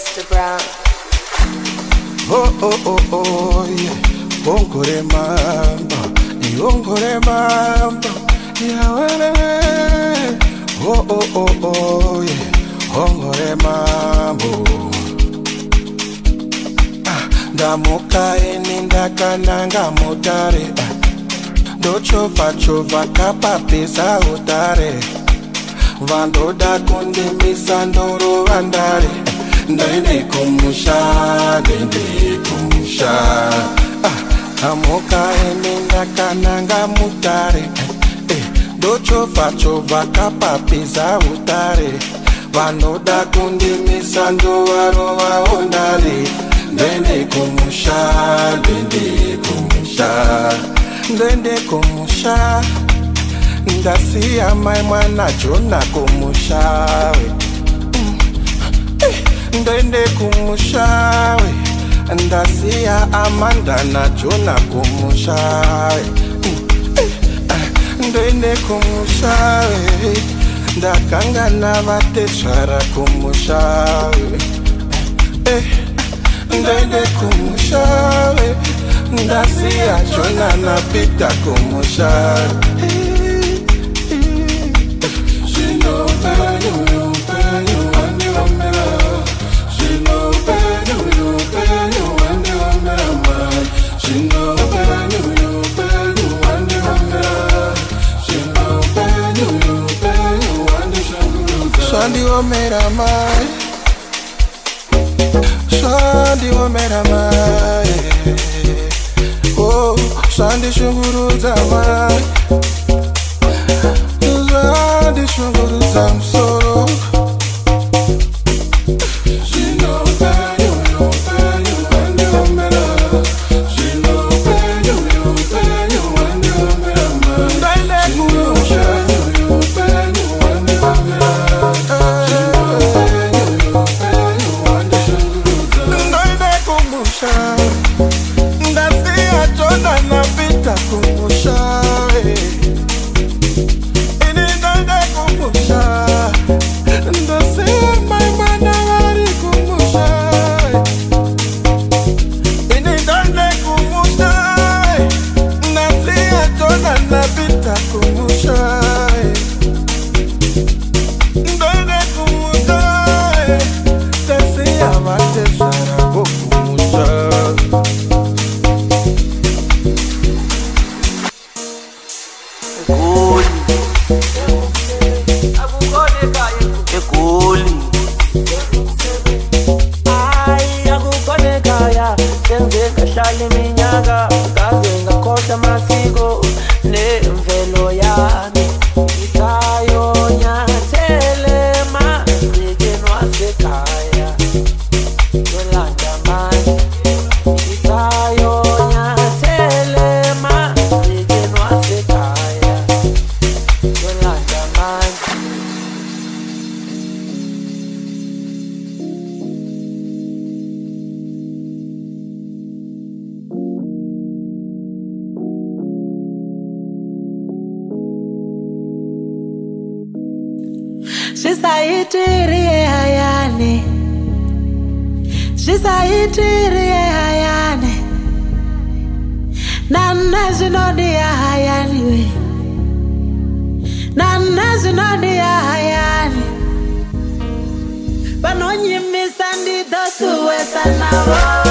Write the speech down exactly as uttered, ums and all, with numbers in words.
Mister Brown. Oh oh oh oh yeah. Ongore mambo, ongore mambo, yeah. Oh oh oh oh yeah. Ongore mambo. Ah, ndamuka eninda kananga mutare. Dochova chova kapa pesa utare. Vandoda kundi misandoro vandare. Ndende kumusha, ndende kumusha. Ah, amoka eninda kananga mutare. Eh, dochova chova kapa pesa utare. Vanoda kundi misando varo vaondare. Ndende kumusha, ndende kumusha. Ndende kumusha. Ndasiya mai mwana Jona kumushawe. Ndende kumushawe. Ndasiya Amanda na Jona kumushawe. Ndende kumushawe. Ndakanga na vateshara kumushawe. Ndende kumushawe. Ndasiya Jona na Peter kumushawe. Shandi wa mera mai, Shandi wa mera mai, oh Shandi shunguru za mai, Shandi shunguru za msoro. But no, you miss and it does to us and now.